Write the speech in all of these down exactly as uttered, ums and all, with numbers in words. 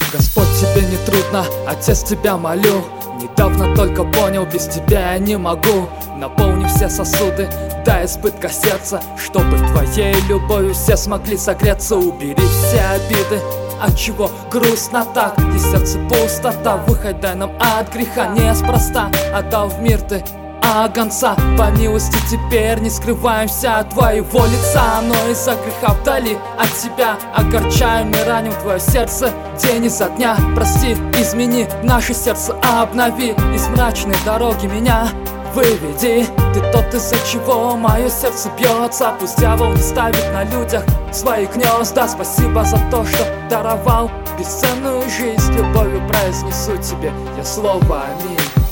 Господь, тебе не трудно, Отец, тебя молю. Недавно только понял, без тебя я не могу. Наполни все сосуды до избытка сердца, чтобы твоей любовью все смогли согреться. Убери все обиды, отчего грустно так, и сердце пустота. Выходь, дай нам от греха, неспроста отдал в мир ты гонца. По милости теперь не скрываемся от твоего лица, но из-за греха вдали от тебя огорчаем и раним твое сердце день изо дня. Прости, измени наше сердце, обнови, из мрачной дороги меня выведи. Ты тот, из-за чего мое сердце бьется. Пусть дьявол не ставит на людях свои гнезда. Спасибо за то, что даровал бесценную жизнь. Любовью произнесу тебе я слово аминь.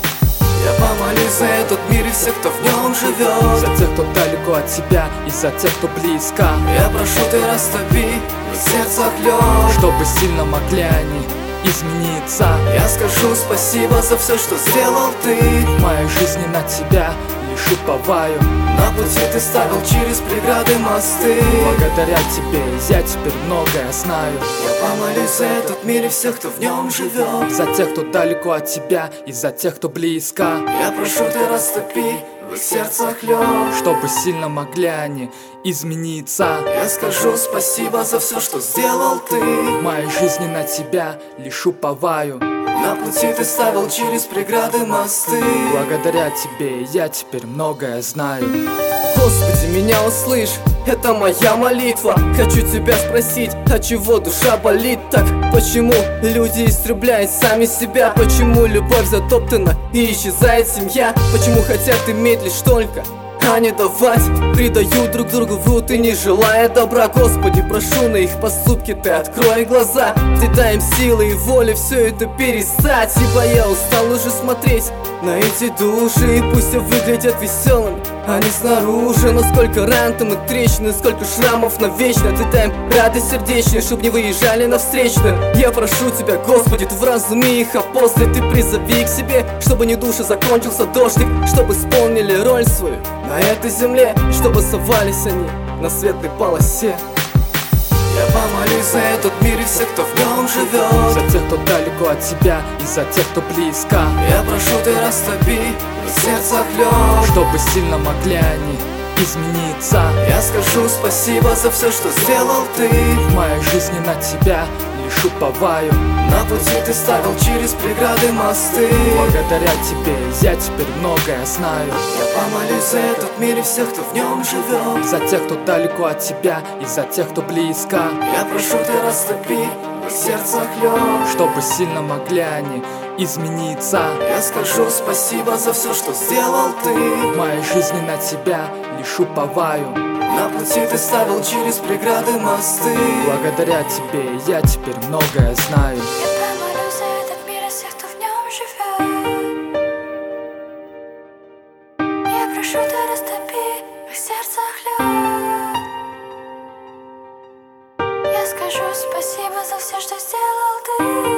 Я помолюсь за этот мир и всех, кто в нем живет, за тех, кто далеко от тебя, и за тех, кто близко. Я прошу, ты растопи в сердцах лед, чтобы сильно могли они измениться. Я скажу спасибо за все, что сделал ты в моей жизни. На тебя лишь уповаю. На пути ты ставил через преграды мосты. Благодаря тебе я теперь многое знаю. Я помолюсь за этот мир и всех, кто в нем живет, за тех, кто далеко от тебя, и за тех, кто близко. Я прошу, ты растопи в их сердцах лед, чтобы сильно могли они измениться. Я скажу спасибо за все, что сделал ты в моей жизни. На тебя лишь уповаю. На пути ты ставил через преграды мосты. Благодаря тебе я теперь многое знаю. Господи, меня услышь, это моя молитва. Хочу тебя спросить, от чего душа болит так? Почему люди истребляют сами себя? Почему любовь затоптана и исчезает семья? Почему хотят иметь лишь только, а не давать? Предают друг другу, врут и не желая добра. Господи, прошу, на их поступки ты открой глаза. Ты дай им силы и воли все это перестать. Ибо я устал уже смотреть на эти души, и пусть все выглядят веселыми, они снаружи. Но сколько ран там и трещин, и сколько шрамов навечно. Ты дай им радость сердечную, чтоб не выезжали на встречную. Я прошу тебя, Господи, ты вразуми их, а после ты призови к себе, чтобы не души закончился дождик, чтобы исполнили роль свою на этой земле, чтобы совались они на светлой полосе. Я помолюсь за этот мир и всех, кто в нем живет, за тех, кто далеко от тебя, и за тех, кто близко. Я прошу, ты растопи в сердцах лед, чтобы сильно могли они измениться. Я скажу спасибо за все, что сделал ты в моей жизни. На тебя лишь уповаю. На пути ты ставил через преграды мосты. Благодаря тебе я теперь многое знаю. Я помолюсь за этот мир и всех, кто в нем живет, за тех, кто далеко от тебя, и за тех, кто близко. Я прошу, ты растопи в сердцах лед, чтобы сильно могли они измениться. Я скажу спасибо за все, что сделал ты в моей жизни. На тебя лишь уповаю. На пути ты ставил через преграды мосты. Благодаря тебе я теперь многое знаю. Я помолюсь за этот мир и всех, кто в нем живет. Я прошу, ты растопи в их сердцах лед. Я скажу спасибо за все, что сделал ты.